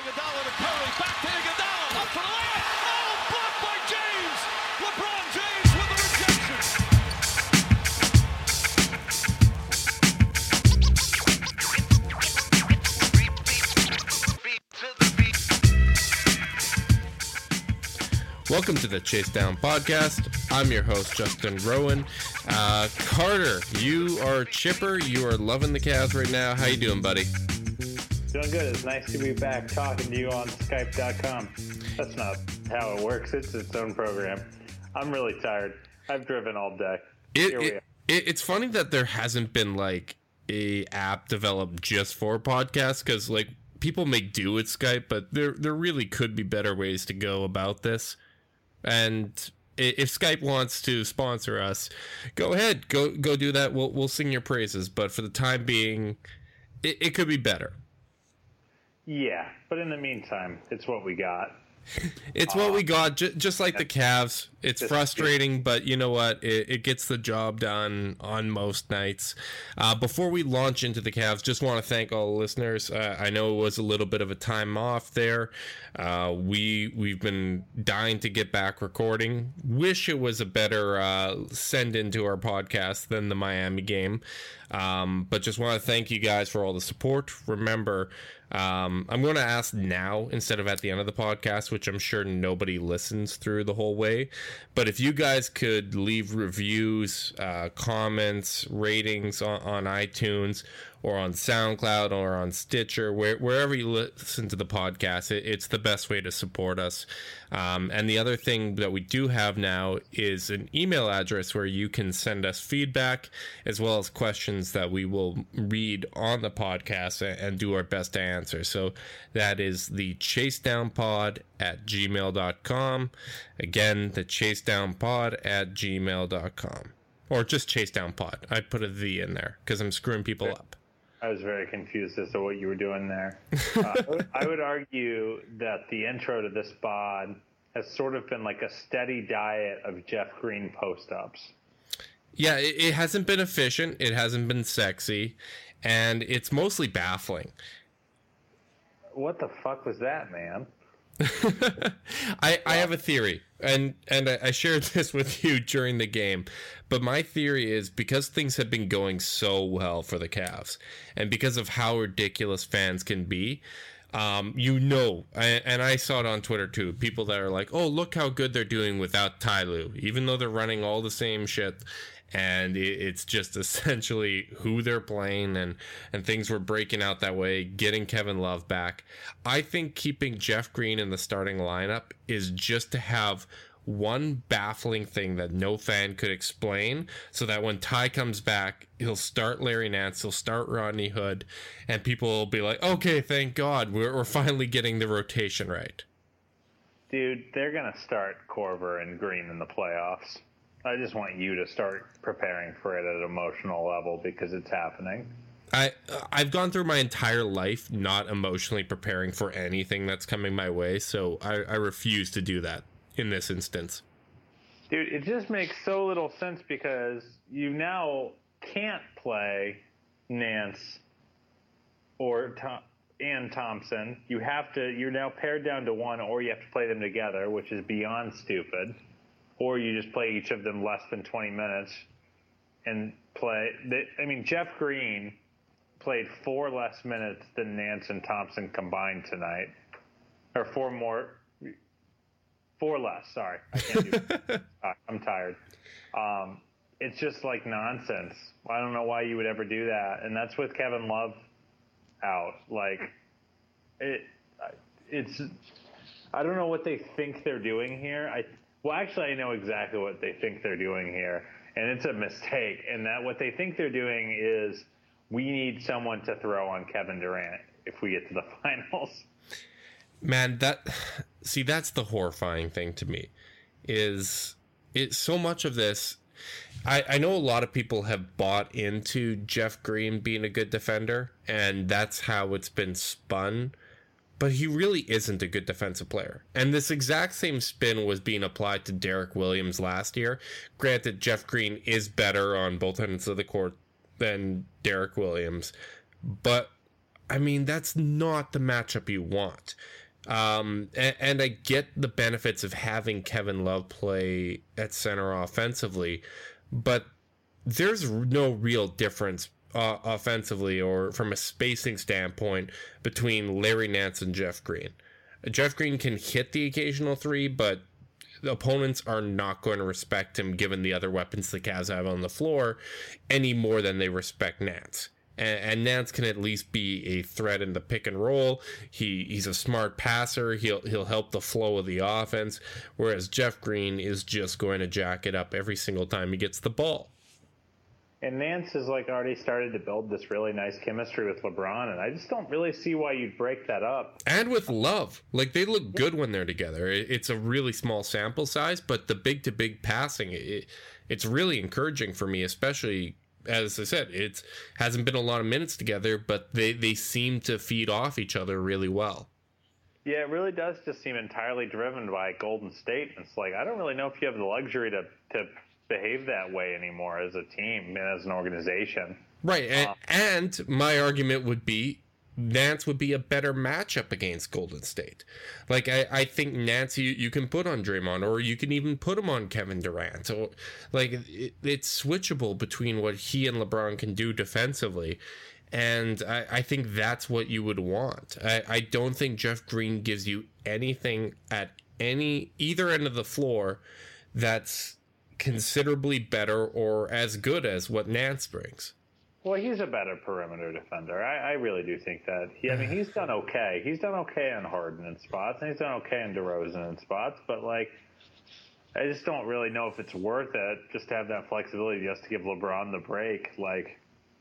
Iguodala to Curry, back to Iguodala, up for the layup. Oh, blocked by James. LeBron James with the rejection. Welcome to the Chase Down Podcast. I'm your host, Justin Rowan. Carter, you are chipper. You are loving the Cavs right now. How you doing, buddy? Doing good. It's nice to be back talking to you on Skype.com. That's not how it works. It's its own program. I'm really tired. I've driven all day. It's funny that there hasn't been like a app developed just for podcasts, because like people make do with Skype, but there really could be better ways to go about this. And if Skype wants to sponsor us, go ahead, go do that. We'll sing your praises. But for the time being, it could be better. Yeah, but in the meantime, it's what we got. It's what we got, just like the Cavs. It's frustrating, but you know what? It gets the job done on most nights. Before we launch into the Cavs, just want to thank all the listeners. I know it was a little bit of a time off there. We've been dying to get back recording. Wish it was a better send into our podcast than the Miami game. But just want to thank you guys for all the support. Remember, I'm going to ask now instead of at the end of the podcast, which I'm sure nobody listens through the whole way. But if you guys could leave reviews, comments, ratings on iTunes or on SoundCloud or on Stitcher, wherever you listen to the podcast, it's the best way to support us. And the other thing that we do have now is an email address where you can send us feedback as well as questions that we will read on the podcast and do our best to answer. So that is the chasedownpod@gmail.com. Again, the chasedownpod@gmail.com. Or just chasedownpod. I put a "the" in there because I'm screwing people up. I was very confused as to what you were doing there. I would argue that the intro to this pod has sort of been like a steady diet of Jeff Green post-ups. Yeah, it hasn't been efficient. It hasn't been sexy. And it's mostly baffling. What the fuck was that, man? I have a theory, and I shared this with you during the game, but my theory is because things have been going so well for the Cavs, and because of how ridiculous fans can be, and I saw it on Twitter too, people that are like, oh, look how good they're doing without Ty Lue, even though they're running all the same shit. And it's just essentially who they're playing, and things were breaking out that way, getting Kevin Love back. I think keeping Jeff Green in the starting lineup is just to have one baffling thing that no fan could explain, so that when Ty comes back, he'll start Larry Nance, he'll start Rodney Hood, and people will be like, okay, thank God, we're finally getting the rotation right. Dude, they're going to start Korver and Green in the playoffs. I just want you to start preparing for it at an emotional level because it's happening. I've gone through my entire life not emotionally preparing for anything that's coming my way, so I refuse to do that in this instance. Dude, it just makes so little sense because you now can't play Nance and Thompson. You're now paired down to one, or you have to play them together, which is beyond stupid. Or you just play each of them less than 20 minutes and play. Jeff Green played 4 less minutes than Nance and Thompson combined tonight. Or 4 less, sorry. I can't do that. I'm tired. It's just like nonsense. I don't know why you would ever do that. And that's with Kevin Love out. It's I don't know what they think they're doing here. Well, actually, I know exactly what they think they're doing here, and it's a mistake. And that what they think they're doing is we need someone to throw on Kevin Durant if we get to the finals. Man, that's the horrifying thing to me. Is so much of this. I know a lot of people have bought into Jeff Green being a good defender, and that's how it's been spun. But he really isn't a good defensive player. And this exact same spin was being applied to Derek Williams last year. Granted, Jeff Green is better on both ends of the court than Derek Williams. But I mean, that's not the matchup you want. And I get the benefits of having Kevin Love play at center offensively, but there's no real difference offensively or from a spacing standpoint between Larry Nance and Jeff Green. Jeff Green can hit the occasional three, but the opponents are not going to respect him given the other weapons the Cavs have on the floor any more than they respect Nance. And Nance can at least be a threat in the pick and roll. He's a smart passer. He'll help the flow of the offense, whereas Jeff Green is just going to jack it up every single time he gets the ball. And Nance has like already started to build this really nice chemistry with LeBron, and I just don't really see why you'd break that up. And with Love, like they look good when they're together. It's a really small sample size, but the big to big passing, it's really encouraging for me, especially. As I said, it hasn't been a lot of minutes together, but they seem to feed off each other really well. Yeah, it really does just seem entirely driven by Golden State. It's like, I don't really know if you have the luxury to behave that way anymore as a team and as an organization. Right, and my argument would be Nance would be a better matchup against Golden State. Like, I think Nance you can put on Draymond, or you can even put him on Kevin Durant. Or, like, it's switchable between what he and LeBron can do defensively. And I think that's what you would want. I don't think Jeff Green gives you anything at either end of the floor that's considerably better or as good as what Nance brings. Well, he's a better perimeter defender. I really do think that. He's done okay. He's done okay on Harden in spots, and he's done okay on DeRozan in spots. But, like, I just don't really know if it's worth it just to have that flexibility just to give LeBron the break. Like,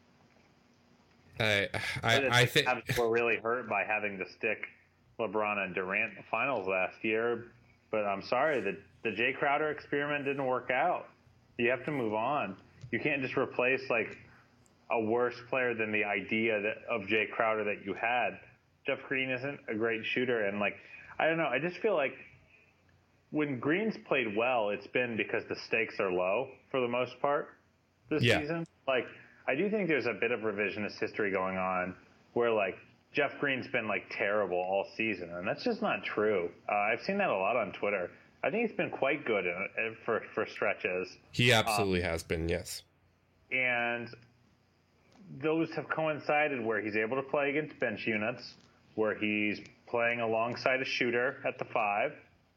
I think we're really hurt by having to stick LeBron and Durant in the finals last year. But I'm sorry that the Jay Crowder experiment didn't work out. You have to move on. You can't just replace, like, a worse player than the idea of Jay Crowder that you had. Jeff Green isn't a great shooter, and, like, I don't know. I just feel like when Green's played well, it's been because the stakes are low for the most part this season. Like, I do think there's a bit of revisionist history going on where, like, Jeff Green's been, like, terrible all season, and that's just not true. I've seen that a lot on Twitter. I think he's been quite good for stretches. He absolutely has been, yes. And those have coincided where he's able to play against bench units, where he's playing alongside a shooter at the 5,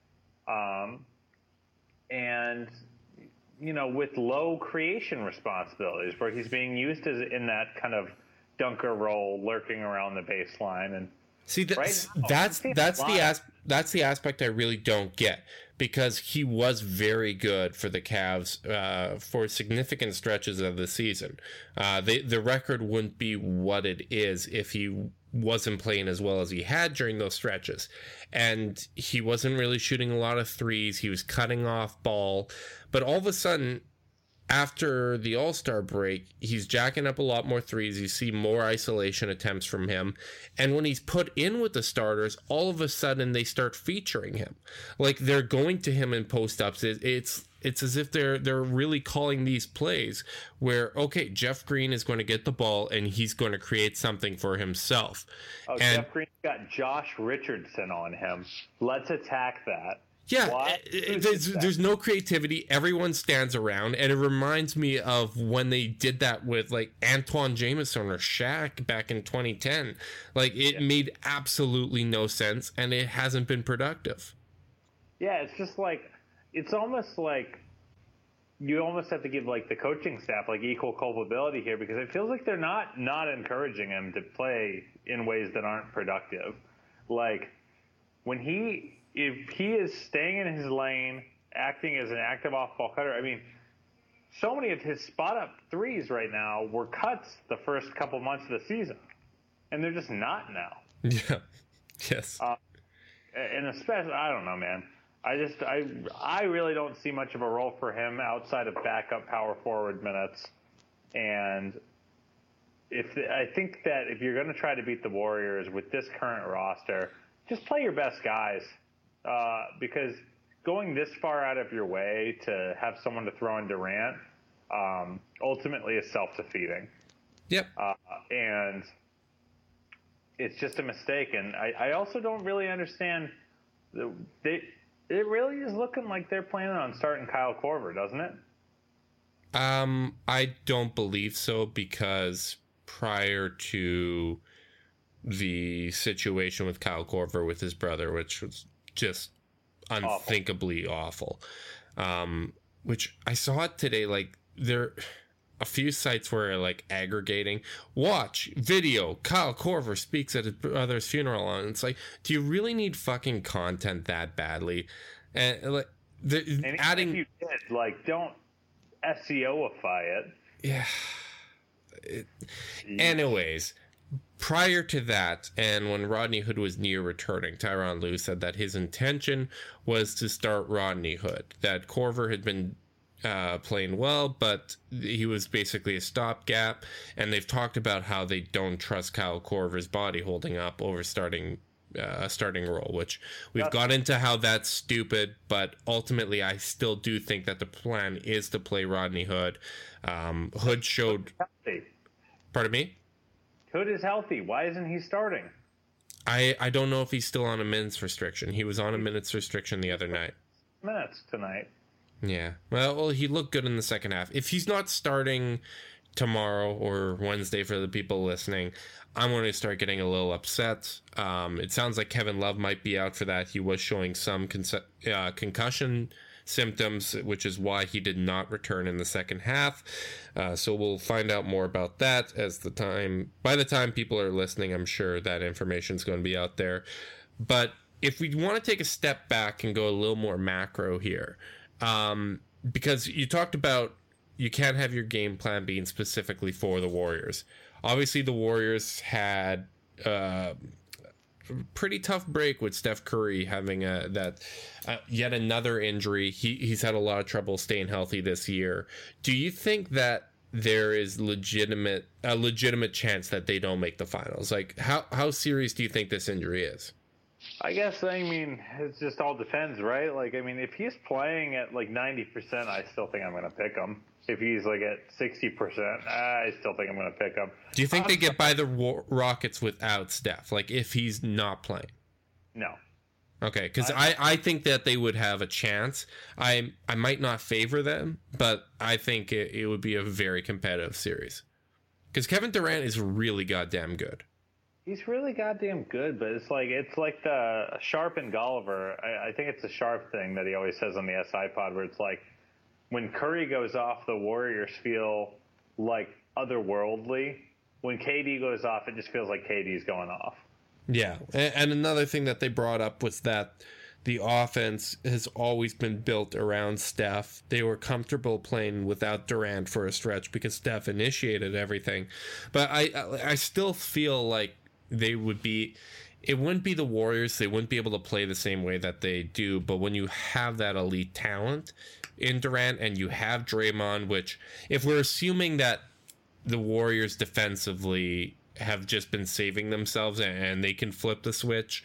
and, you know, with low creation responsibilities, where he's being used as in that kind of dunker role, lurking around the baseline. And see, that's the aspect I really don't get, because he was very good for the Cavs for significant stretches of the season. The record wouldn't be what it is if he wasn't playing as well as he had during those stretches. And he wasn't really shooting a lot of threes. He was cutting off ball. But all of a sudden, after the All-Star break, he's jacking up a lot more threes. You see more isolation attempts from him. And when he's put in with the starters, all of a sudden they start featuring him. Like, they're going to him in post-ups. It's as if they're really calling these plays where, okay, Jeff Green is going to get the ball and he's going to create something for himself. Oh, and Jeff Green's got Josh Richardson on him. Let's attack that. Yeah, there's no creativity. Everyone stands around, and it reminds me of when they did that with, like, Antoine Jameson or Shaq back in 2010. Like, it made absolutely no sense, and it hasn't been productive. Yeah, it's just like, it's almost like you almost have to give, like, the coaching staff, like, equal culpability here, because it feels like they're not encouraging him to play in ways that aren't productive. Like, if he is staying in his lane, acting as an active off-ball cutter, I mean, so many of his spot-up threes right now were cuts the first couple months of the season, and they're just not now. Yeah. Yes. And especially, I don't know, man. I really don't see much of a role for him outside of backup power forward minutes, and I think that if you're going to try to beat the Warriors with this current roster, just play your best guys. Because going this far out of your way to have someone to throw in Durant ultimately is self-defeating. Yep. And it's just a mistake. And I also don't really understand. It really is looking like they're planning on starting Kyle Korver, doesn't it? I don't believe so, because prior to the situation with Kyle Korver with his brother, which was just unthinkably awful, which I saw it today, like there a few sites were like aggregating, watch video, Kyle Korver speaks at his brother's funeral, and it's like, do you really need fucking content that badly? And like adding, if you did, like, don't SEOify it. Yeah. Anyways, prior to that, and when Rodney Hood was near returning, Tyronn Lue said that his intention was to start Rodney Hood, that Korver had been playing well, but he was basically a stopgap, and they've talked about how they don't trust Kyle Korver's body holding up over starting a starting role, which we've got into how that's stupid, but ultimately I still do think that the plan is to play Rodney Hood. Hood showed... Pardon me? Hood is healthy. Why isn't he starting? I don't know if he's still on a minutes restriction. He was on a minutes restriction the other night. Minutes tonight. Yeah. Well, he looked good in the second half. If he's not starting tomorrow or Wednesday for the people listening, I'm going to start getting a little upset. It sounds like Kevin Love might be out for that. He was showing some concussion symptoms, which is why he did not return in the second half. So we'll find out more about that by the time people are listening. I'm sure that information is going to be out there. But if we want to take a step back and go a little more macro here, because you talked about you can't have your game plan being specifically for the Warriors. Obviously, the Warriors had a pretty tough break with Steph Curry having yet another injury. He's had a lot of trouble staying healthy this year. Do you think that there is a legitimate chance that they don't make the finals? Like, how serious do you think this injury is? I guess, I mean, it just all depends, right? Like, I mean, if he's playing at like 90%, I still think I'm going to pick him. If he's like at 60%, I still think I'm going to pick him. Do you think they get by the Rockets without Steph? Like, if he's not playing? No. Okay, because I think that they would have a chance. I might not favor them, but I think it would be a very competitive series. Because Kevin Durant is really goddamn good. He's really goddamn good, but it's like the Sharp and Gulliver. I think it's a Sharp thing that he always says on the SI pod, where it's like, when Curry goes off, the Warriors feel like otherworldly. When KD goes off, it just feels like KD's going off. Yeah, and another thing that they brought up was that the offense has always been built around Steph. They were comfortable playing without Durant for a stretch because Steph initiated everything. But I still feel like it wouldn't be the Warriors. They wouldn't be able to play the same way that they do. But when you have that elite talent in Durant and you have Draymond, which, if we're assuming that the Warriors defensively have just been saving themselves and they can flip the switch,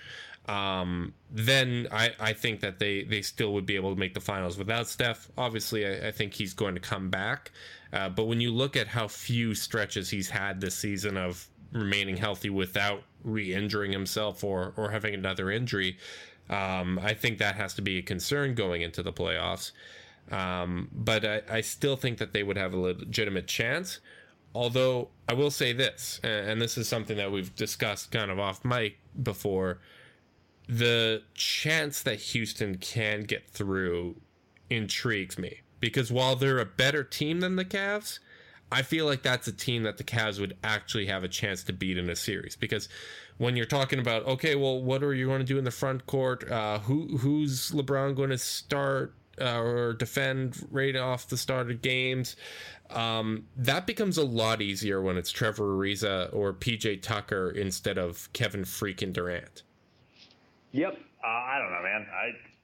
then I think that they still would be able to make the finals without Steph. Obviously, I think he's going to come back. But when you look at how few stretches he's had this season of remaining healthy without re-injuring himself or having another injury, I think that has to be a concern going into the playoffs. But I still think that they would have a legitimate chance. Although I will say this, and this is something that we've discussed kind of off mic before, the chance that Houston can get through intrigues me. Because while they're a better team than the Cavs, I feel like that's a team that the Cavs would actually have a chance to beat in a series. Because when you're talking about, okay, well, what are you going to do in the front court? Who's LeBron going to start or defend right off the start of games? That becomes a lot easier when it's Trevor Ariza or PJ Tucker instead of Kevin freaking Durant. Yep. I don't know, man.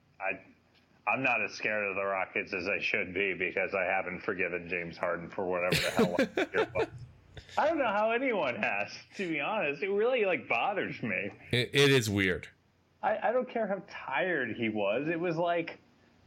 I'm not as scared of the Rockets as I should be because I haven't forgiven James Harden for whatever the hell last year was. I don't know how anyone has, to be honest. It really bothers me. It is weird. I don't care how tired he was. It was like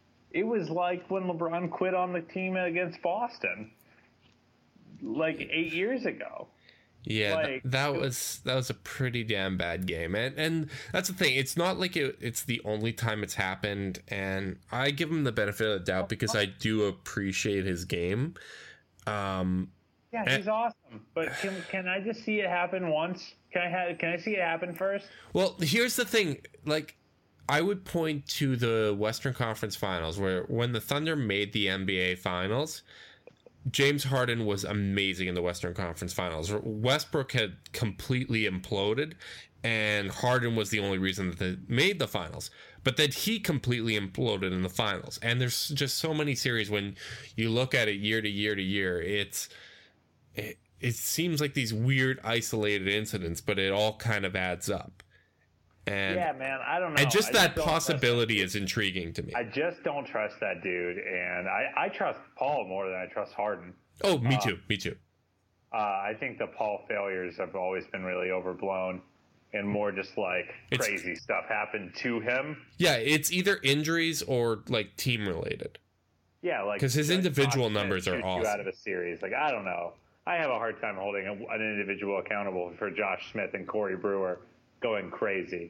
when LeBron quit on the team against Boston, like 8 years ago. Yeah, Like, that was a pretty damn bad game, and that's the thing. It's not like it's the only time it's happened, and I give him the benefit of the doubt because I do appreciate his game. yeah, he's awesome. But can I just see it happen once? Can I see it happen first? Well, here's the thing. Like, I would point to the Western Conference Finals, where when the Thunder made the NBA Finals, James Harden was amazing in the Western Conference Finals. Westbrook had completely imploded, and Harden was the only reason that they made the finals. But then he completely imploded in the finals. And there's just so many series when you look at it year to year to year, it seems like these weird isolated incidents, but it all kind of adds up. And yeah, man, I don't know. And just that possibility is intriguing to me. I just don't trust that dude, and I trust Paul more than I trust Harden. Oh, me too. Me too. I think the Paul failures have always been really overblown, and more just like crazy stuff happened to him. Yeah, it's either injuries or like team related. Yeah, like because his individual numbers are awesome. Out of a series, like I don't know. I have a hard time holding an individual accountable for Josh Smith and Corey Brewer going crazy.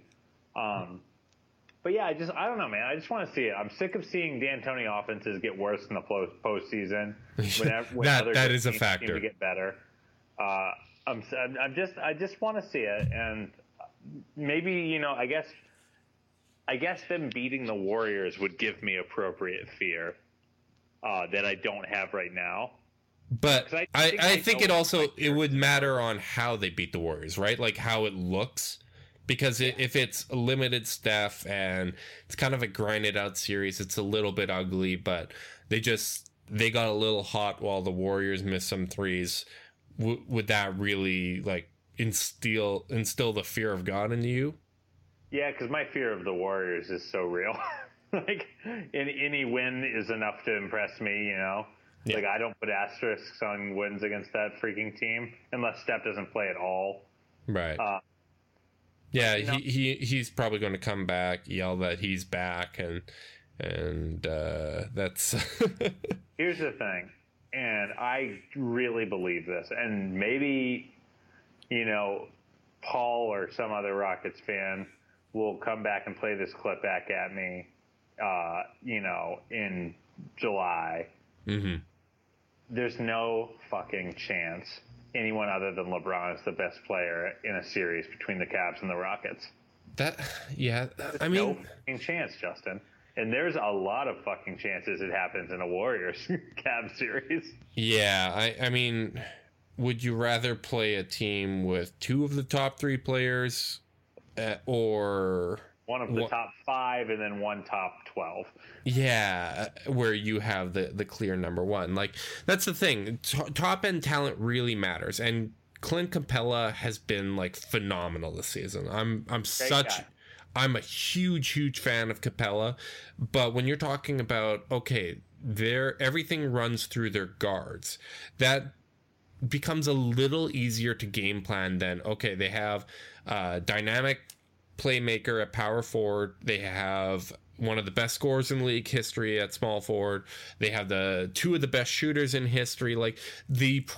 But yeah, I don't know, man. I just want to see it. I'm sick of seeing D'Antoni offenses get worse in the postseason. When that is a factor. Seem to get better. I just want to see it, and maybe I guess them beating the Warriors would give me appropriate fear that I don't have right now. But I think it would matter on how they beat the Warriors, right? Like how it looks. Because if it's a limited Steph and it's kind of a grinded out series, it's a little bit ugly, but they got a little hot while the Warriors missed some threes. Would that really like instill the fear of God into you? Yeah, because my fear of the Warriors is so real. Like any win is enough to impress me, Yeah. Like I don't put asterisks on wins against that freaking team unless Steph doesn't play at all. Right. Yeah, he's probably going to come back, yell that he's back, and that's. Here's the thing, and I really believe this, and maybe, Paul or some other Rockets fan will come back and play this clip back at me, in July. Mm-hmm. There's no fucking chance anyone other than LeBron is the best player in a series between the Cavs and the Rockets. I mean, no fucking chance, Justin. And there's a lot of fucking chances it happens in a Warriors Cavs series. Yeah, I mean, would you rather play a team with two of the top three players, or one of the top 5 and then one top 12? Yeah, where you have the clear number one. Like, that's the thing. Top end talent really matters, and Clint Capella has been like phenomenal this season. I'm a huge fan of Capella, but when you're talking about everything runs through their guards, that becomes a little easier to game plan than they have dynamic playmaker at power forward. They have one of the best scorers in league history at small forward. They have two of the best shooters in history. Like, the list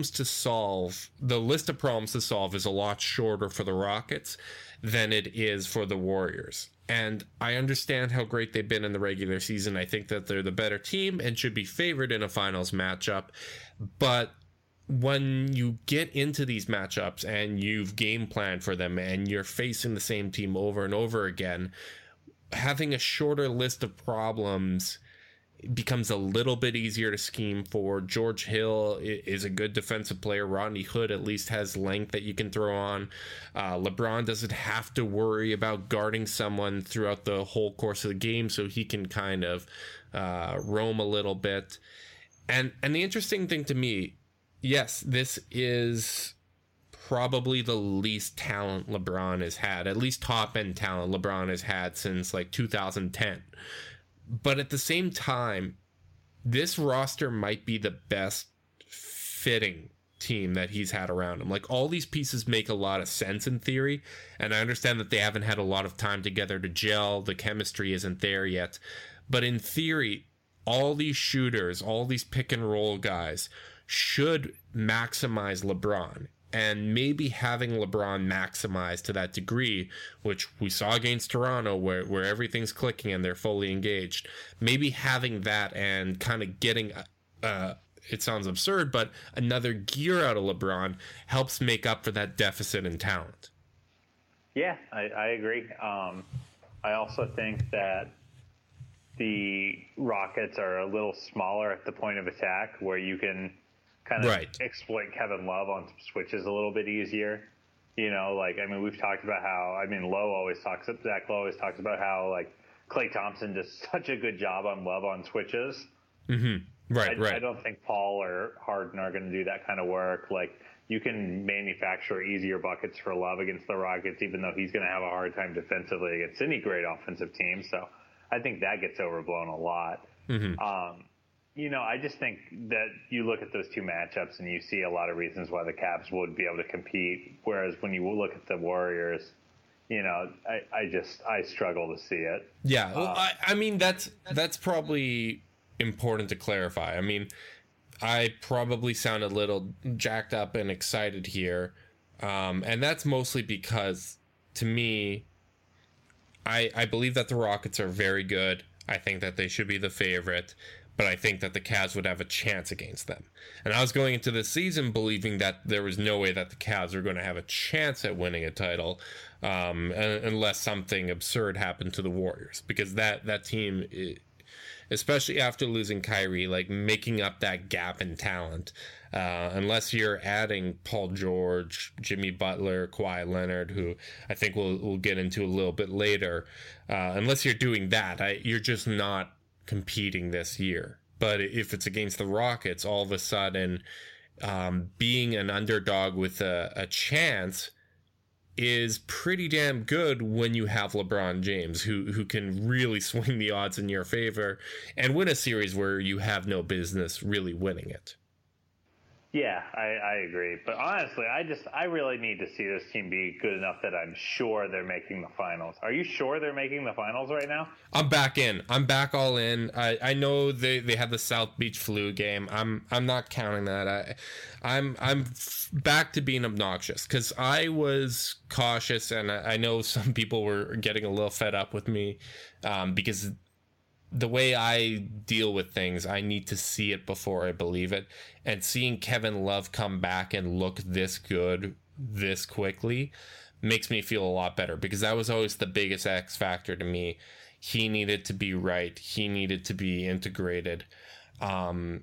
of problems to solve is a lot shorter for the Rockets than it is for the Warriors. And I understand how great they've been in the regular season. I think that they're the better team and should be favored in a finals matchup. But when you get into these matchups and you've game planned for them and you're facing the same team over and over again, having a shorter list of problems becomes a little bit easier to scheme for. George Hill is a good defensive player. Rodney Hood at least has length that you can throw on. LeBron doesn't have to worry about guarding someone throughout the whole course of the game, so he can kind of roam a little bit. And the interesting thing to me, yes, this is probably the least talent LeBron has had, at least top-end talent LeBron has had since like 2010. But at the same time, this roster might be the best fitting team that he's had around him. Like, all these pieces make a lot of sense in theory, and I understand that they haven't had a lot of time together to gel. The chemistry isn't there yet. But in theory, all these shooters, all these pick and roll guys should maximize LeBron. and maybe having LeBron maximize to that degree, which we saw against Toronto, where everything's clicking and they're fully engaged. Maybe having that and kind of getting, it sounds absurd, but another gear out of LeBron helps make up for that deficit in talent. Yeah, I agree. I also think that the Rockets are a little smaller at the point of attack, where you can kind of exploit Kevin Love on some switches a little bit easier. We've talked about how, Zach Lowe always talks about how, like, Klay Thompson does such a good job on Love on switches. Mm-hmm. Right. I don't think Paul or Harden are going to do that kind of work. Like, you can manufacture easier buckets for Love against the Rockets, even though he's going to have a hard time defensively against any great offensive team. So I think that gets overblown a lot. Mm-hmm. I just think that you look at those two matchups and you see a lot of reasons why the Cavs would be able to compete. Whereas when you look at the Warriors, I struggle to see it. Yeah. Well, that's probably important to clarify. I probably sound a little jacked up and excited here. And that's mostly because, to me, I believe that the Rockets are very good. I think that they should be the favorite, but I think that the Cavs would have a chance against them. And I was going into the season believing that there was no way that the Cavs were going to have a chance at winning a title, unless something absurd happened to the Warriors, because that team, especially after losing Kyrie, like, making up that gap in talent, unless you're adding Paul George, Jimmy Butler, Kawhi Leonard, who I think we'll get into a little bit later, unless you're doing that, you're just not competing this year. But if it's against the Rockets, all of a sudden, being an underdog with a chance is pretty damn good when you have LeBron James, who can really swing the odds in your favor and win a series where you have no business really winning it. Yeah, I agree. But honestly, I really need to see this team be good enough that I'm sure they're making the finals. Are you sure they're making the finals right now? I'm back in. I'm back all in. I know they had the South Beach flu game. I'm not counting that. I'm back to being obnoxious, because I was cautious, and I know some people were getting a little fed up with me, because the way I deal with things, I need to see it before I believe it. And seeing Kevin Love come back and look this good this quickly makes me feel a lot better, because that was always the biggest X factor to me. He needed to be right. He needed to be integrated. And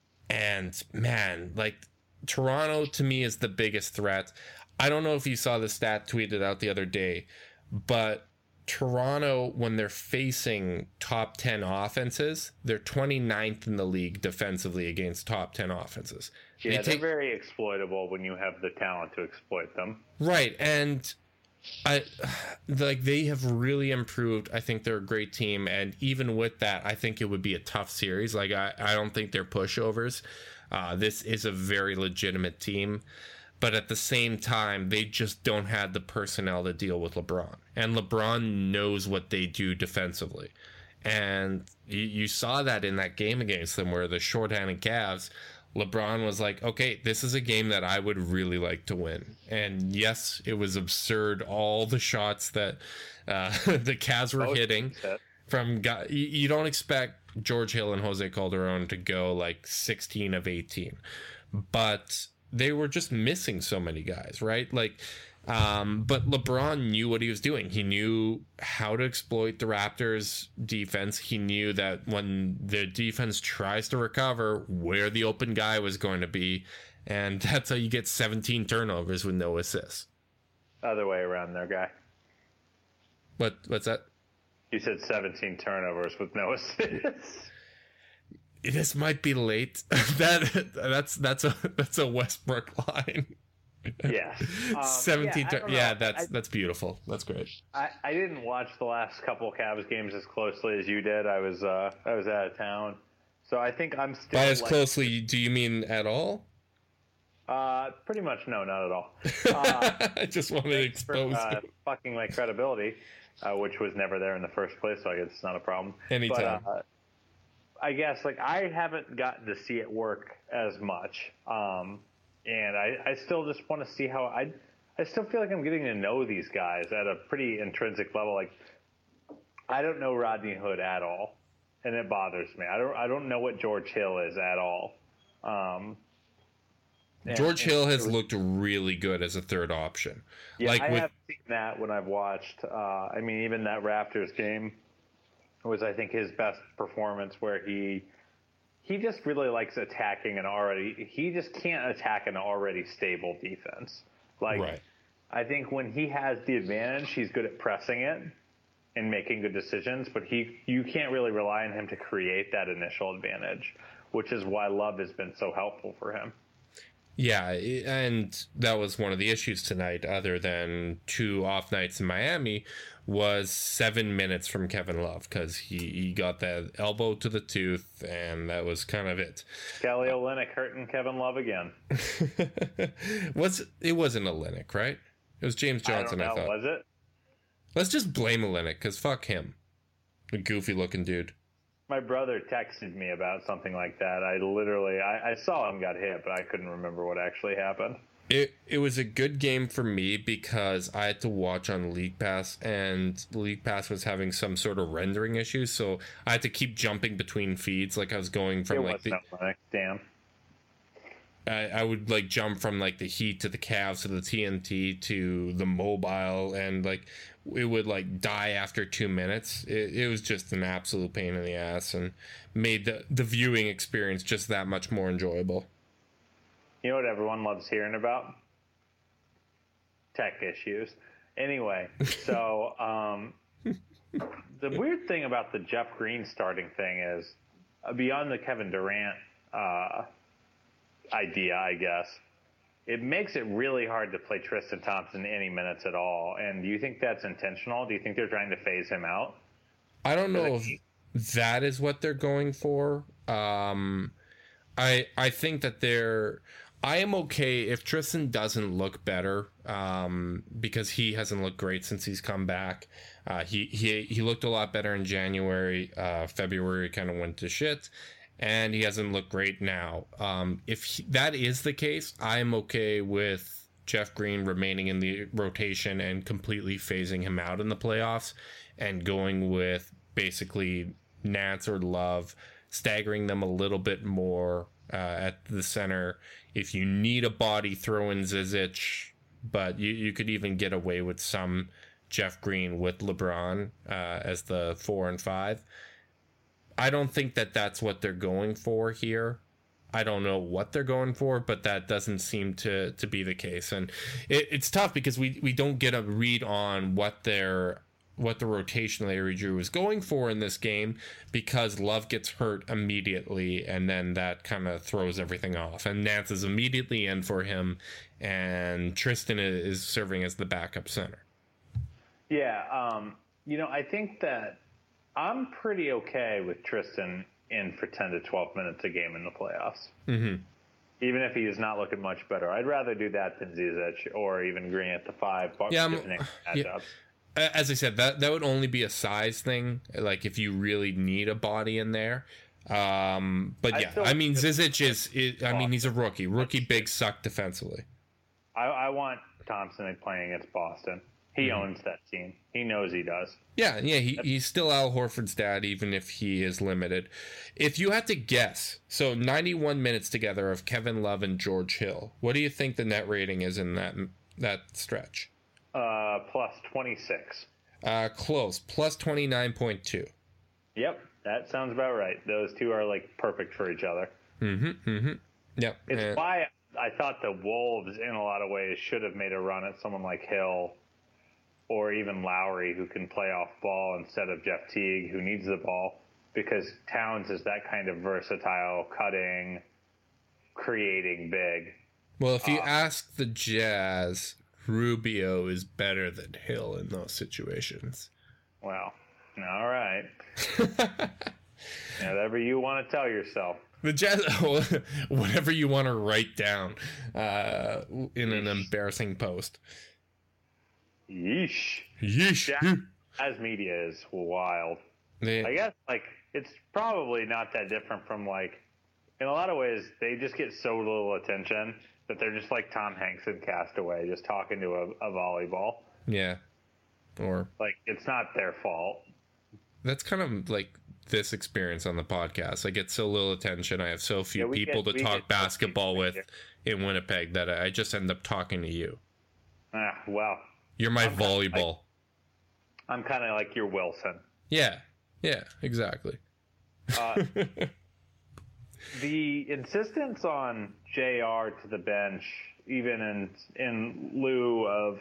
man, like, Toronto to me is the biggest threat. I don't know if you saw the stat tweeted out the other day, but Toronto, when they're facing top 10 offenses, they're 29th in the league defensively against top 10 offenses. Yeah, they're very exploitable when you have the talent to exploit them. Right, and they have really improved. I think they're a great team, and even with that, I think it would be a tough series. Like, I don't think they're pushovers. This is a very legitimate team. But at the same time, they just don't have the personnel to deal with LeBron. And LeBron knows what they do defensively. And you saw that in that game against them, where the shorthanded Cavs, LeBron was like, okay, this is a game that I would really like to win. And yes, it was absurd, all the shots that the Cavs were hitting. From you don't expect George Hill and Jose Calderon to go like 16 of 18. But they were just missing so many guys, right? Like, but LeBron knew what he was doing. He knew how to exploit the Raptors' defense. He knew that when the defense tries to recover, where the open guy was going to be. And that's how you get 17 turnovers with no assists. Other way around there, guy. What's that? You said 17 turnovers with no assists. This might be late. That's a Westbrook line. Yeah. 17. That's beautiful. That's great. I didn't watch the last couple of Cavs games as closely as you did. I was out of town, so I think I'm still. By as closely, do you mean at all? Pretty much no, not at all. I just wanted to expose fucking my credibility, which was never there in the first place, so I guess it's not a problem. Anytime. But, I guess, like, I haven't gotten to see it work as much. And I still just want to see how I still feel like I'm getting to know these guys at a pretty intrinsic level. Like, I don't know Rodney Hood at all, and it bothers me. I don't know what George Hill is at all. George Hill has looked really good as a third option. Yeah, I have seen that when I've watched. I mean, even that Raptors game was, I think, his best performance, where he just really likes attacking he just can't attack an already stable defense. Like, right. I think when he has the advantage, he's good at pressing it and making good decisions, but you can't really rely on him to create that initial advantage, which is why Love has been so helpful for him. Yeah, and that was one of the issues tonight, other than 2 off nights in Miami, was 7 minutes from Kevin Love, because he got that elbow to the tooth, and that was kind of it. Kelly Olynyk hurting Kevin Love again. It wasn't Olynyk, right? It was James Johnson, I thought. Was it? Let's just blame Olynyk, because fuck him. A goofy-looking dude. My brother texted me about something like that. I saw him got hit, but I couldn't remember what actually happened. It was a good game for me because I had to watch on League Pass, and League Pass was having some sort of rendering issues, so I had to keep jumping between feeds. Like, I was going from damn. I would like jump from like the Heat to the Cavs to the TNT to the mobile, and like it would like die after 2 minutes. It was just an absolute pain in the ass, and made the viewing experience just that much more enjoyable. You know what everyone loves hearing about? Tech issues. Anyway, so the weird thing about the Jeff Green starting thing is, beyond the Kevin Durant idea, I guess, it makes it really hard to play Tristan Thompson any minutes at all. And do you think that's intentional? Do you think they're trying to phase him out? I don't know if that is what they're going for. I think that I am okay if Tristan doesn't look better, because he hasn't looked great since he's come back. He looked a lot better in January. February kind of went to shit, and he hasn't looked great now. If that is the case, I'm okay with Jeff Green remaining in the rotation and completely phasing him out in the playoffs, and going with basically Nance or Love, staggering them a little bit more at the center. If you need a body, throw in Zizic, but you could even get away with some Jeff Green with LeBron as the 4 and 5. I don't think that that's what they're going for here. I don't know what they're going for, but that doesn't seem to be the case. And it's tough because we don't get a read on what the rotation Larry Drew is going for in this game, because Love gets hurt immediately, and then that kind of throws everything off. And Nance is immediately in for him, and Tristan is serving as the backup center. Yeah, I think that I'm pretty okay with Tristan in for 10 to 12 minutes a game in the playoffs. Mm-hmm. Even if he is not looking much better. I'd rather do that than Zizic or even Green at the 5. Yeah, as I said, that would only be a size thing, like if you really need a body in there. But yeah, I mean, Zizic he's a rookie. Rookie big suck defensively. I want Thompson playing against Boston. He owns that team. He knows he does. Yeah, he's still Al Horford's dad, even if he is limited. If you had to guess, so 91 minutes together of Kevin Love and George Hill, what do you think the net rating is in that stretch? Plus 26. Close. Plus 29.2. Yep, that sounds about right. Those two are like perfect for each other. Yep. It's why I thought the Wolves, in a lot of ways, should have made a run at someone like Hill or even Lowry, who can play off ball, instead of Jeff Teague, who needs the ball, because Towns is that kind of versatile, cutting, creating big. Well, if you ask the Jazz, Rubio is better than Hill in those situations. Well, all right. Whatever you want to tell yourself. The Jazz, whatever you want to write down in an embarrassing post. Yeesh. Jazz media is wild. I guess it's probably not that different from in a lot of ways they just get so little attention that they're just like Tom Hanks in Castaway, just talking to a volleyball. Yeah. Or like it's not their fault. That's kind of like this experience on the podcast. I get so little attention. I have so few people to talk basketball with in Winnipeg that I just end up talking to you. Well. You're my volleyball. I'm kind of like your Wilson. Yeah. Yeah, exactly. The insistence on JR to the bench, even in lieu of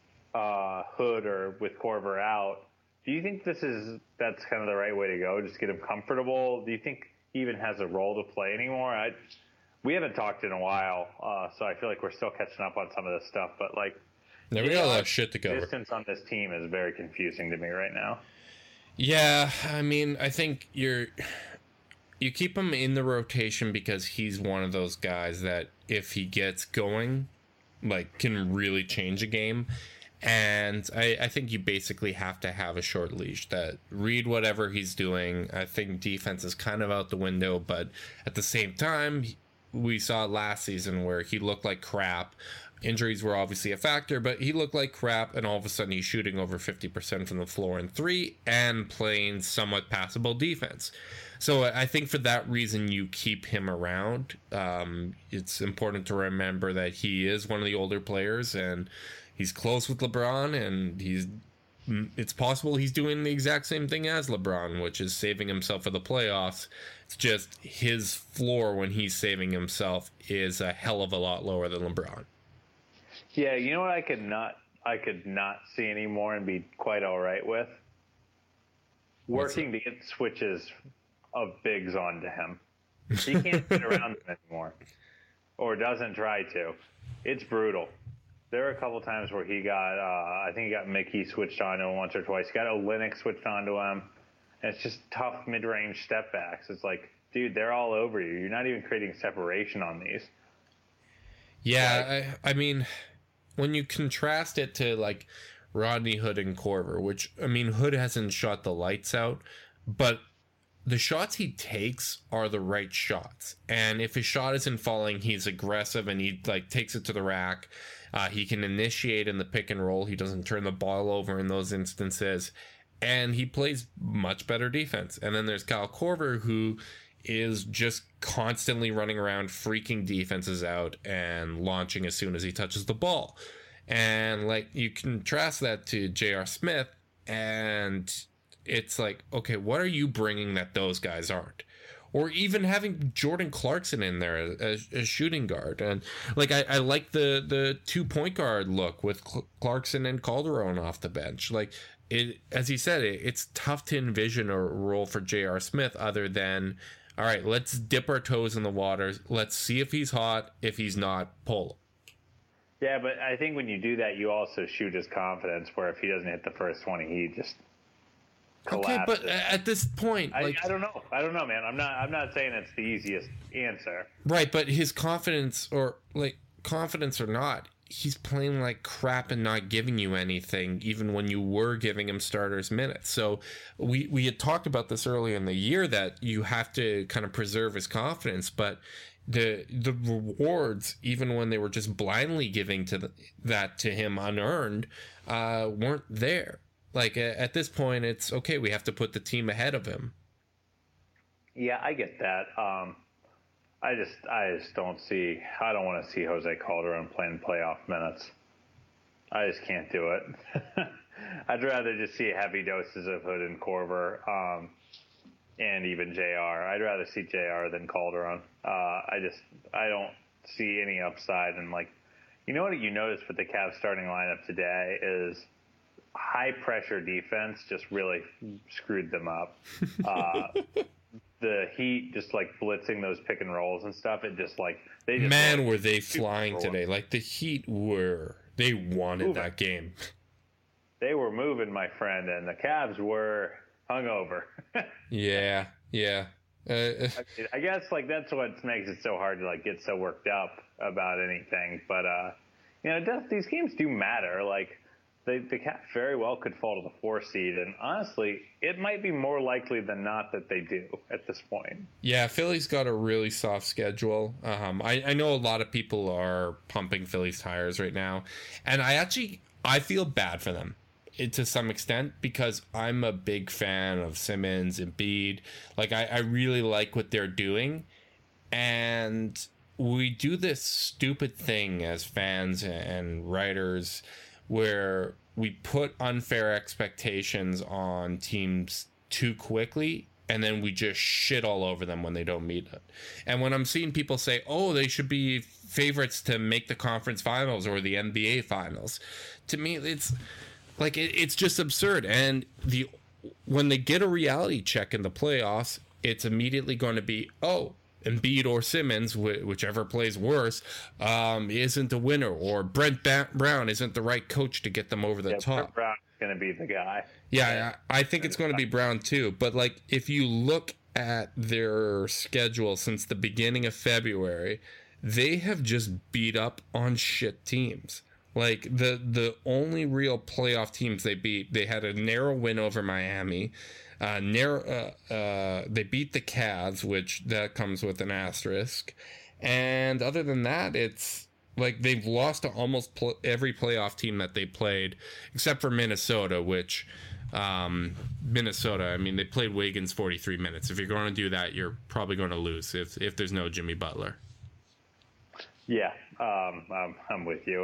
Hood or with Korver out, do you think that's kind of the right way to go? Just get him comfortable? Do you think he even has a role to play anymore? We haven't talked in a while, so I feel like we're still catching up on some of this stuff. But like, we got a lot of shit to cover. Distance on this team is very confusing to me right now. Yeah, I mean, I think you keep him in the rotation because he's one of those guys that if he gets going, like, can really change a game. And I think you basically have to have a short leash that read whatever he's doing. I think defense is kind of out the window, but at the same time, we saw last season where he looked like crap. Injuries were obviously a factor, but he looked like crap, and all of a sudden he's shooting over 50% from the floor in 3 and playing somewhat passable defense. So I think for that reason you keep him around. It's important to remember that he is one of the older players, and he's close with LeBron, and it's possible he's doing the exact same thing as LeBron, which is saving himself for the playoffs. It's just his floor when he's saving himself is a hell of a lot lower than LeBron. Yeah, you know what I could not see anymore and be quite all right with? Working to get switches of bigs onto him. He can't get around them anymore. Or doesn't try to. It's brutal. There were a couple times where he got, I think he got Mickey switched onto him once or twice. He got Olynyk switched onto him. And it's just tough mid-range step backs. It's like, dude, they're all over you. You're not even creating separation on these. Yeah, I mean, when you contrast it to, like, Rodney Hood and Korver, which, I mean, Hood hasn't shot the lights out, but the shots he takes are the right shots. And if his shot isn't falling, he's aggressive and he, like, takes it to the rack. He can initiate in the pick and roll. He doesn't turn the ball over in those instances. And he plays much better defense. And then there's Kyle Korver, who is just constantly running around, freaking defenses out and launching as soon as he touches the ball. And, like, you contrast that to J.R. Smith, and it's like, okay, what are you bringing that those guys aren't? Or even having Jordan Clarkson in there as shooting guard. And, like, I like the 2-point guard look with Clarkson and Calderon off the bench. Like, as he said, it's tough to envision a role for J.R. Smith other than, all right, let's dip our toes in the water. Let's see if he's hot. If he's not, pull him. Yeah, but I think when you do that, you also shoot his confidence, where if he doesn't hit the first 20, he just collapses. Okay, but at this point, I don't know, man. I'm not saying it's the easiest answer. Right, but his confidence or not, he's playing like crap and not giving you anything, even when you were giving him starters minutes. So we had talked about this earlier in the year that you have to kind of preserve his confidence, but the rewards, even when they were just blindly giving that to him unearned, weren't there. Like, at this point, it's okay, we have to put the team ahead of him. Yeah, I get that. I just don't want to see Jose Calderon playing playoff minutes. I just can't do it. I'd rather just see heavy doses of Hood and Korver, and even JR. I'd rather see JR than Calderon. I don't see any upside. And, like, you know what you notice with the Cavs starting lineup today is high pressure defense just really screwed them up. The Heat just, like, blitzing those pick and rolls and stuff. It just, like, were they flying today? Like, the Heat they wanted moving. That game. They were moving, my friend, and the Cavs were hungover. Yeah. I guess, like, that's what makes it so hard to, like, get so worked up about anything. But these games do matter. Like, the Cavs very well could fall to the 4 seed, and honestly, it might be more likely than not that they do at this point. Yeah, Philly's got a really soft schedule. I know a lot of people are pumping Philly's tires right now, and I feel bad for them to some extent because I'm a big fan of Simmons and Embiid. Like, I really like what they're doing, and we do this stupid thing as fans and writers where we put unfair expectations on teams too quickly, and then we just shit all over them when they don't meet it. And when I'm seeing people say, oh, they should be favorites to make the conference finals or the NBA finals, to me, it's like, it's just absurd. And when they get a reality check in the playoffs, it's immediately going to be, oh, Embiid or Simmons, whichever plays worse, isn't the winner, or Brent Brown isn't the right coach to get them over the top. Brent Brown is going to be the guy. Yeah, I think it's going to be Brown too. But like, if you look at their schedule since the beginning of February, they have just beat up on shit teams. Like, the only real playoff teams they beat, they had a narrow win over Miami. They beat the Cavs, which that comes with an asterisk. And other than that, it's like they've lost to almost every playoff team that they played, except for Minnesota, which Minnesota, I mean, they played Wiggins 43 minutes. If you're going to do that, you're probably going to lose if there's no Jimmy Butler. Yeah, I'm with you.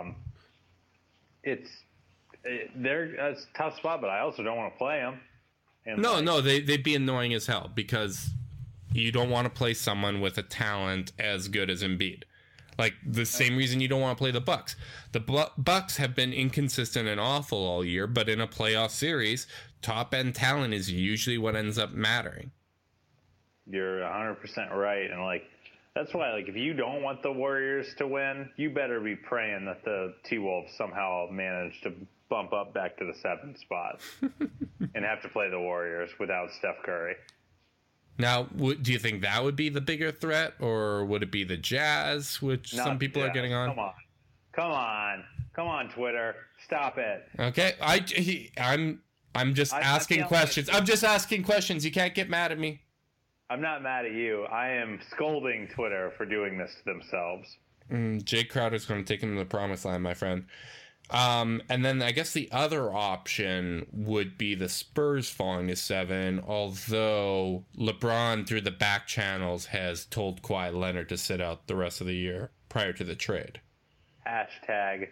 They're a tough spot, but I also don't want to play them. No, they'd be annoying as hell because you don't want to play someone with a talent as good as Embiid. Like, the same reason you don't want to play the Bucks. The Bucks have been inconsistent and awful all year, but in a playoff series, top-end talent is usually what ends up mattering. You're 100% right, and like, that's why, like, if you don't want the Warriors to win, you better be praying that the T-Wolves somehow manage to bump up back to the 7th spot and have to play the Warriors without Steph Curry. Now, do you think that would be the bigger threat, or would it be the Jazz, which some people are getting on? Come on, Twitter, stop it. Okay, I'm just asking questions. I'm just asking questions. You can't get mad at me. I'm not mad at you. I am scolding Twitter for doing this to themselves. Jay Crowder's going to take him to the promised land, my friend. And then I guess the other option would be the Spurs falling to 7, although LeBron, through the back channels, has told Kawhi Leonard to sit out the rest of the year prior to the trade. Hashtag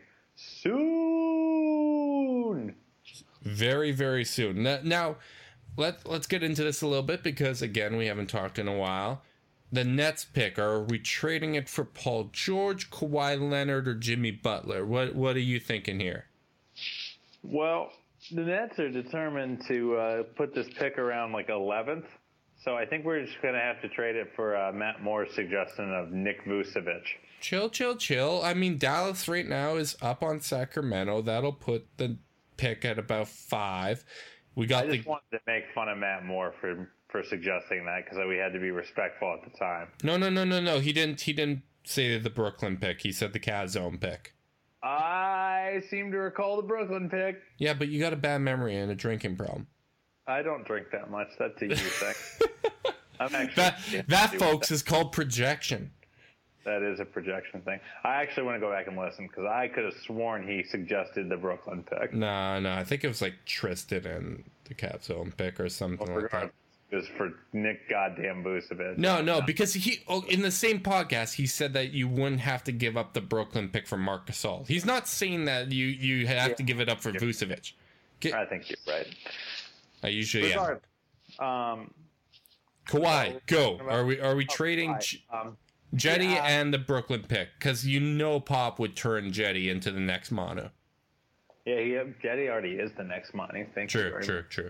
soon. Very, very soon. Now let's get into this a little bit because, again, we haven't talked in a while. The Nets pick, are we trading it for Paul George, Kawhi Leonard, or Jimmy Butler? What are you thinking here? Well, the Nets are determined to put this pick around like 11th, so I think we're just going to have to trade it for Matt Moore's suggestion of Nick Vucevic. Chill. I mean, Dallas right now is up on Sacramento. That'll put the pick at about 5. I just wanted to make fun of Matt Moore for suggesting that because we had to be respectful at the time. No. He didn't say the Brooklyn pick. He said the Cavs' own pick. I seem to recall the Brooklyn pick. Yeah, but you got a bad memory and a drinking problem. I don't drink that much. That's a you thing. I'm actually that folks is called projection. That is a projection thing. I actually want to go back and listen because I could have sworn he suggested the Brooklyn pick. No. I think it was like Tristan and the Cavs' own pick or something like that. Is for Nick goddamn Vucevic. No, because in the same podcast he said that you wouldn't have to give up the Brooklyn pick for Marc Gasol. He's not saying that you have to give it up for Vucevic. I think you're right. I usually am. Kawhi, go. Are we trading Jetty and the Brooklyn pick? Because Pop would turn Jetty into the next mono. Yeah, Jetty already is the next mono. True.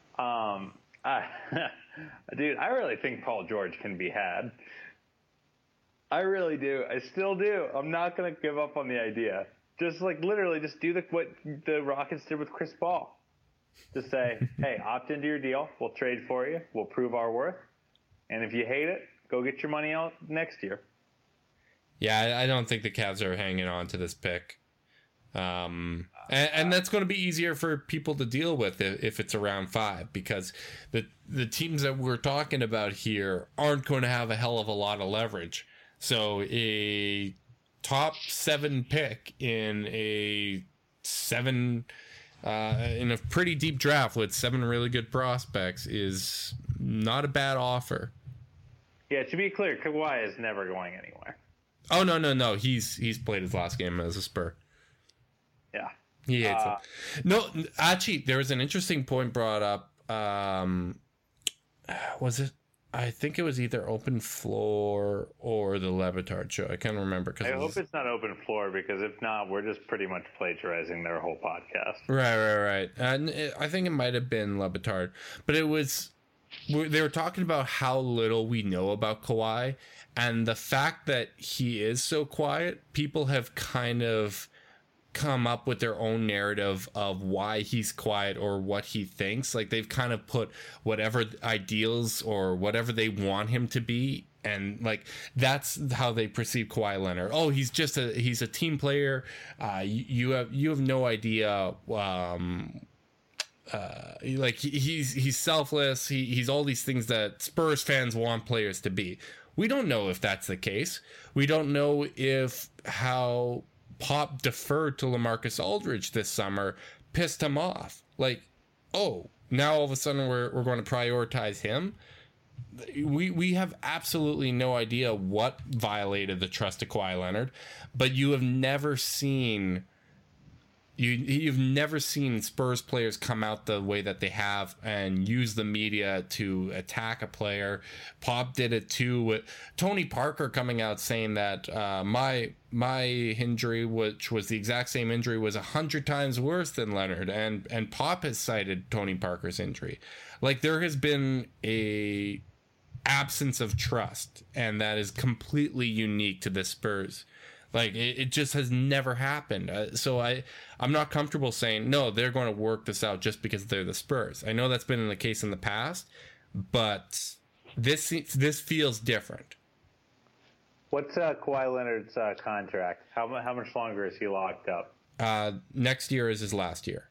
Dude, I really think Paul George can be had. I really do. I still do. I'm not going to give up on the idea. Just literally just do what the Rockets did with Chris Paul. Just say, hey, opt into your deal. We'll trade for you. We'll prove our worth. And if you hate it, go get your money out next year. Yeah, I don't think the Cavs are hanging on to this pick. And that's going to be easier for people to deal with if it's around 5, because the teams that we're talking about here aren't going to have a hell of a lot of leverage. So a top 7 pick in a pretty deep draft with 7 really good prospects is not a bad offer. Yeah, to be clear, Kawhi is never going anywhere. Oh no, he's played his last game as a Spur. Yeah. He hates it. No, actually, there was an interesting point brought up. Was it? I think it was either Open Floor or the Levitard show. I can't remember. I hope it's not Open Floor, because if not, we're just pretty much plagiarizing their whole podcast. Right. And I think it might have been Levitard, but it was. They were talking about how little we know about Kawhi, and the fact that he is so quiet. People have kind of come up with their own narrative of why he's quiet or what he thinks. Like, they've kind of put whatever ideals or whatever they want him to be, and like that's how they perceive Kawhi Leonard. Oh, he's a team player. You have no idea. Like he's selfless. He's all these things that Spurs fans want players to be. We don't know if that's the case. We don't know if how Pop deferred to LaMarcus Aldridge this summer pissed him off. Like, oh, now all of a sudden we're going to prioritize him. We have absolutely no idea what violated the trust of Kawhi Leonard, but you've never seen Spurs players come out the way that they have and use the media to attack a player. Pop did it too, with Tony Parker coming out saying that my injury, which was the exact same injury, was 100 times worse than Leonard, and Pop has cited Tony Parker's injury. Like, there has been a absence of trust, and that is completely unique to the Spurs. Like, it just has never happened. So I'm not comfortable saying, no, they're going to work this out just because they're the Spurs. I know that's been the case in the past, but this feels different. What's Kawhi Leonard's contract? How much longer is he locked up? Next year is his last year.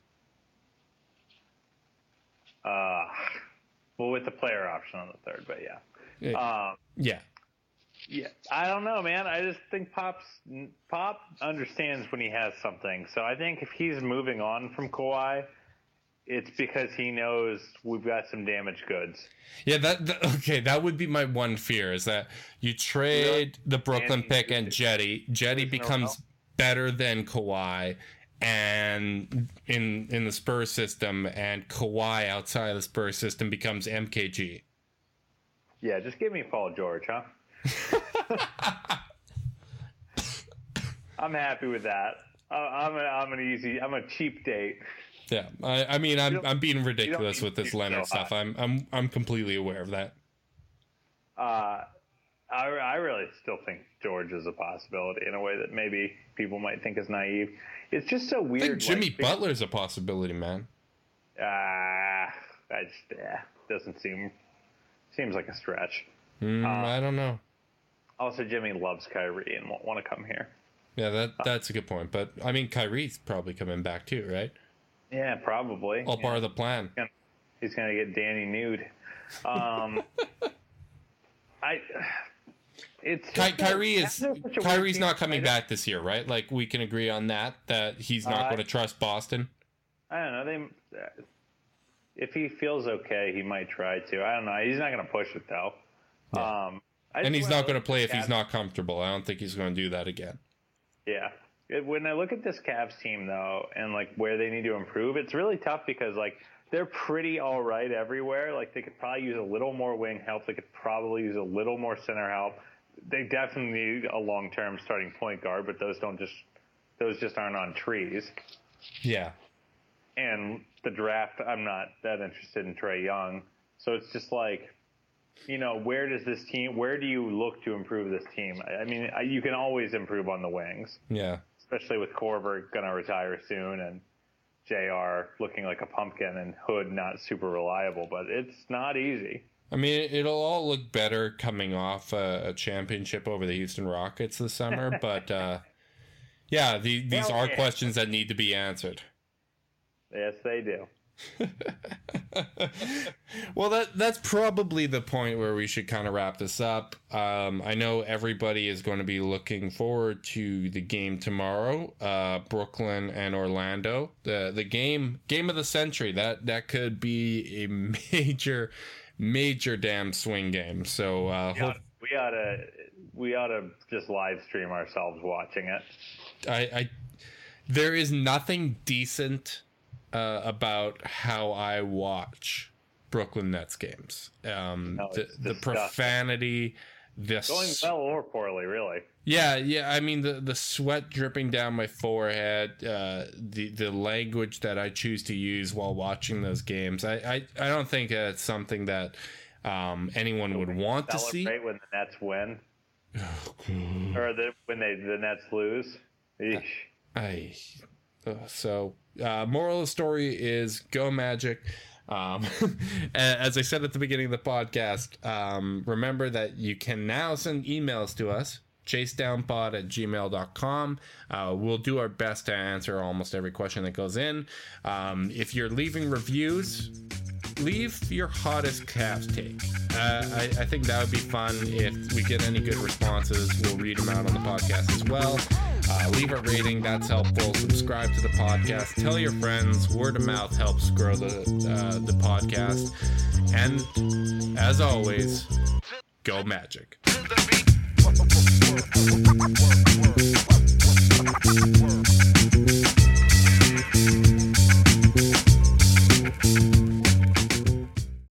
Well, with the player option on the third, but yeah. Yeah. Yeah, I don't know, man. I just think Pop understands when he has something. So I think if he's moving on from Kawhi, it's because he knows we've got some damaged goods. Yeah, that would be my one fear, is that you trade the Brooklyn pick and Jetty becomes better than Kawhi and in the Spurs system, and Kawhi outside of the Spurs system becomes MKG. Yeah, just give me Paul George, huh? I'm happy with that. I'm a cheap date. Yeah, I mean, I'm being ridiculous with this Leonard stuff. I'm completely aware of that. I really still think George is a possibility in a way that maybe people might think is naive. It's just so weird. I think Jimmy Butler's a possibility, man. Doesn't seems like a stretch. I don't know. Also, Jimmy loves Kyrie and won't want to come here. Yeah, that's a good point. But I mean, Kyrie's probably coming back too, right? Yeah, probably. All part of the plan. He's gonna get Danny nude. Kyrie's not coming back this year, right? Like, we can agree on that he's not going to trust Boston. I don't know. If he feels okay, he might try to. I don't know. He's not going to push it though. Yeah. And he's not going to play if he's not comfortable. I don't think he's going to do that again. Yeah. When I look at this Cavs team, though, and, like, where they need to improve, it's really tough because, like, they're pretty all right everywhere. Like, they could probably use a little more wing help. They could probably use a little more center help. They definitely need a long-term starting point guard, but those just aren't on trees. Yeah. And the draft, I'm not that interested in Trae Young. So it's just like, you know, where do you look to improve this team? I mean, you can always improve on the wings. Yeah. Especially with Korver going to retire soon and JR looking like a pumpkin and Hood not super reliable, but it's not easy. I mean, it'll all look better coming off a championship over the Houston Rockets this summer, but Yeah, these are questions that need to be answered. Yes, they do. Well, that's probably the point where we should kind of wrap this up. I know everybody is going to be looking forward to the game tomorrow, Brooklyn and Orlando. The game of the century. That could be a major damn swing game. So we ought to just live stream ourselves watching it. There is nothing decent about how I watch Brooklyn Nets games. The profanity, going well or poorly, really. Yeah. I mean, the sweat dripping down my forehead, the language that I choose to use while watching those games. I don't think it's something that anyone would want to see. Celebrate when the Nets win, or when the Nets lose. Eesh. So moral of the story is go Magic. As I said at the beginning of the podcast, remember that you can now send emails to us, chasedownpod@gmail.com. We'll do our best to answer almost every question that goes in. If you're leaving reviews, leave your hottest Cavs take. I think that would be fun. If we get any good responses, we'll read them out on the podcast as well. Leave a rating, that's helpful. Subscribe to the podcast. Tell your friends. Word of mouth helps grow the podcast. And as always, go Magic.